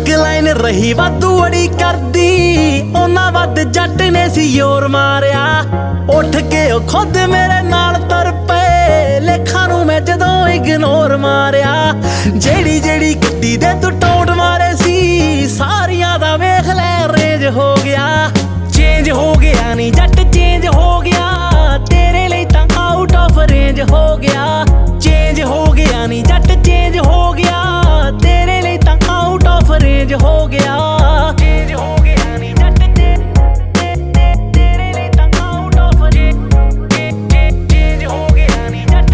एक लाइन रही वाधू अड़ी करदी ओना वध जट ने सी योर मारिया उठ के खुद मेरे नाल तुर पे लेखा नू मैं जदों इग्नोर मारिया जेड़ी जेड़ी गड्डी दे तू टोट मारे सी सारियां दा वेख लै रेंज हो गया चेंज हो गया नी जट चेंज हो गया तेरे लिए तां आउट ऑफ रेंज हो गया चेंज हो गया नी जट चेंज हो गया तेरे लिए तां आउट ऑफ रेंज हो गया चेंज हो गया नी जट तेरे लिए तां आउट ऑफ रेंज चेंज हो गया नी जट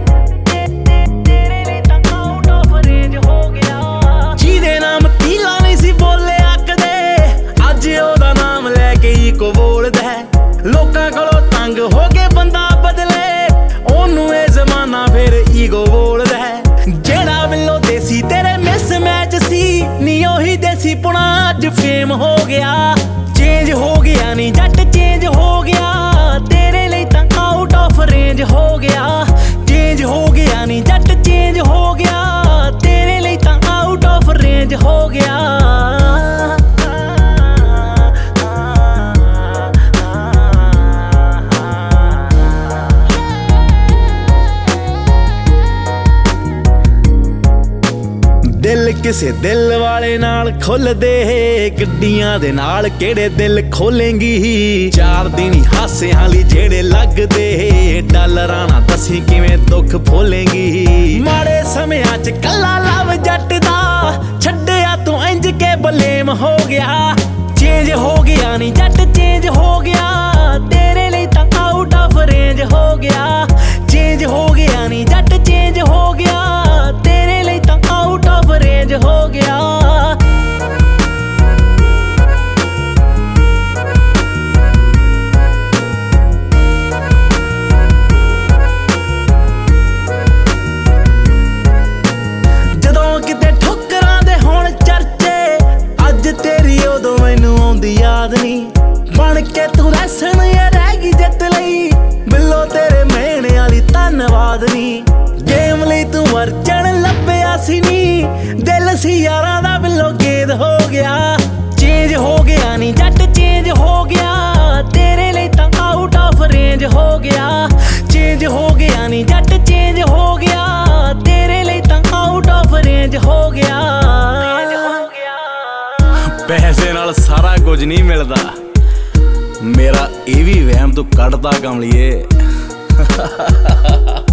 तेरे लिए तां आउट ऑफ रेंज हो गया जिहदे नाम तीला नहीं सी बोलिया कदे अज ओदा नाम लैके ही को बोलदा है लोकां कोलों तंग हो के बंदा बदले ओनू ए जमाना फिर ईगो बोलदा है जेड़ा बिल्लो देसी तेरे मिस मैच सी नी ओही देसी पुणा अज फेम हो गया चेंज हो गया नी जट चेंज हो गया तेरे लिए तां आउट ऑफ रेंज हो गया चेंज हो गया नी जट चेंज हो गया तेरे लिए तां आउट ऑफ रेंज हो गया दिल किसे दिल वाले नाल खुल दे गड्डियां दे नाल केड़े दिल खोलेंगी चार दिन ही हासे हाली जेड़े लगदे डॉलरां ना दसी किवें दुख फोलेंगी माड़े समयां च कल्ला लव जट दा छड्डिया तू इंज के बलेम हो गया चेंज हो गया नी जट चेंज हो गया तेरे लिए तां आउट ऑफ रेंज हो गया चेंज हो गया नी जट चेंज हो गया तेरे लिए तां आउट ऑफ रेंज हो गया जदों किते ठोकरां दे होण चर्चे अज तेरी उदों मैनू आउंदी याद नहीं बन के तू लैसन ये रह गई जित लई बिल्लो तेरे मेहणे वाली धन्नवाद नहीं गेम लई तू वर्जन लभ्या सी नी दिल सी यारां दा बिल्लो गेद हो गया चेंज हो गया नी जट चेंज हो गया तेरे लिए तां आउट ऑफ रेंज हो गया चेंज हो गया नी जट चेंज हो गया तेरे लिए तां आउट ऑफ रेंज हो गया पैसे नाल सारा कुछ नहीं मिलदा मेरा ये भी वहम तू कढ़दा कमलिए